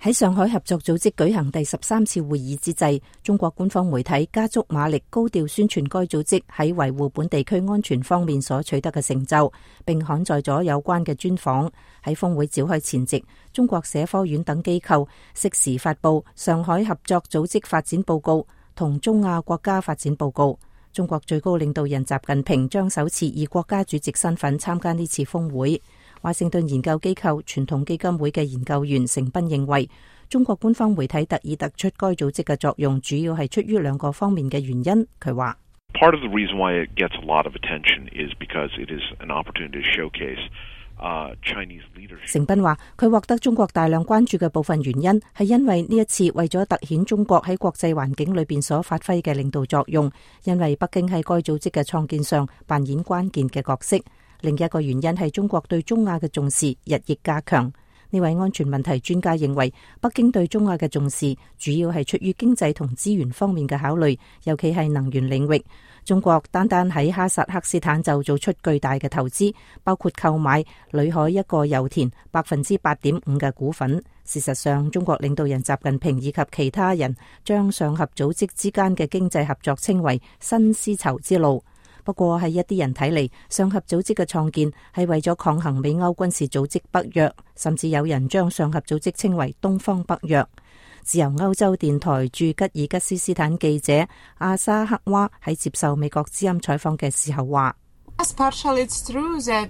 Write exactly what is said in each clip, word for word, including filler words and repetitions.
喺上海合作組織舉行第十三次會議之際，中國官方媒體加足馬力高調宣傳該組織喺維護本地區安全方面所取得嘅成就，並刊載咗有關嘅專訪。喺峰會召開前夕，中國社科院等機構適時發布上海合作組織發展報告同中亞國家發展報告。中國最高領導人習近平將首次以國家主席身份參加呢次峰會。華盛頓研究機構傳統基金會嘅研究員成斌認為，中國官方媒體特意突出該組織嘅作用，主要係出於兩個方面嘅原因。佢話 ：Part of the reason why it gets a lot of attention is because it is an opportunity to showcase Chinese leadership。成斌話，佢獲得中國大量關注嘅部分原因係因為呢一次為咗凸顯中國喺國際環境裏邊所發揮嘅領導作用，因為北京喺該組織嘅創建上扮演關鍵嘅角色。另一個原因係中國對中亞嘅重視日益加強。呢位安全問題專家認為，北京對中亞嘅重視主要係出於經濟同資源方面嘅考慮，尤其係能源領域。中國單單喺哈薩克斯坦就做出巨大嘅投資，包括購買裏海一個油田百分之八點五嘅股份。事實上，中國領導人習近平以及其他人將上合組織之間嘅經濟合作稱為新絲綢之路。不過喺一啲人睇嚟，上合組織嘅創建係為咗抗衡美歐軍事組織北約，甚至有人將上合組織稱為東方北約。自由歐洲電台駐吉爾吉斯斯坦記者阿沙克娃喺接受美國之音採訪嘅時候話 ：Yes, partially it's true that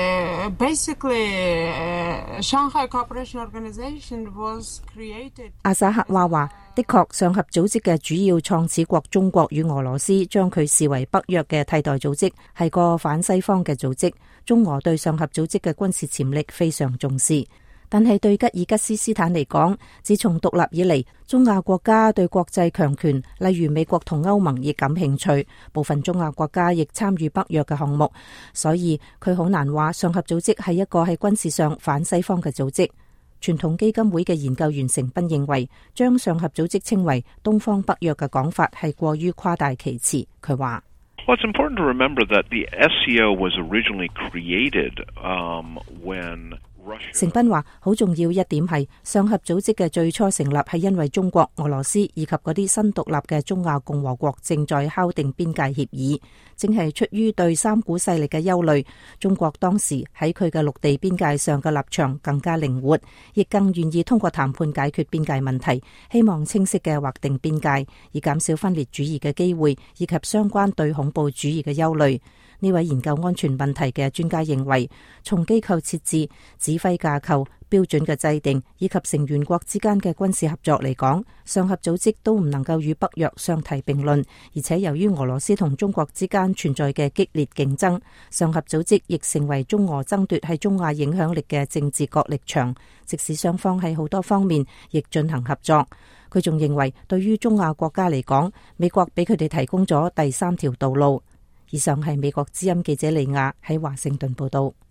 basically Shanghai Cooperation Organization was created。 阿沙克娃話：的確，上合組織嘅主要創始國中國與俄羅斯將佢視為北約嘅替代組織，係個反西方嘅組織。中俄對上合組織嘅軍事潛力非常重視。但係對吉爾吉斯斯坦嚟講，自從獨立以嚟，中亞國家對國際強權，例如美國同歐盟亦感興趣，部分中亞國家亦參與北約嘅項目，所以佢好難話上合組織係一個喺軍事上反西方嘅組織。傳統基金會嘅研究員成斌認為，將上合組織稱為東方北約嘅講法係過於誇大其詞。佢話 ：Well, it's important to remember that the S C O was originally created, um, when 成斌話，好重要一點係上合組織嘅最初成立係因為中國、俄羅斯以及嗰啲新獨立嘅中亞共和國正在敲定邊界協議，正係出於對三股勢力嘅憂慮。中國當時喺佢嘅陸地邊界上嘅立場更加靈活，亦更願意通過談判解決邊界問題，希望清晰嘅劃定邊界，以減少分裂主義嘅機會，以及相關對恐怖主義嘅憂慮。呢位研究安全問題嘅專家認為，從機構設置、指揮架構、標準嘅制定以及成員國之間嘅軍事合作嚟講，上合組織都唔能夠與北約相提並論。而且由於俄羅斯同中國之間存在嘅激烈競爭，上合組織亦成為中俄爭奪喺中亞影響力嘅政治角力場。即使雙方喺好多方面亦進行合作，佢仲認為對於中亞國家嚟講，美國俾佢哋提供咗第三條道路。以上係美國之音記者利亞喺華盛頓報道。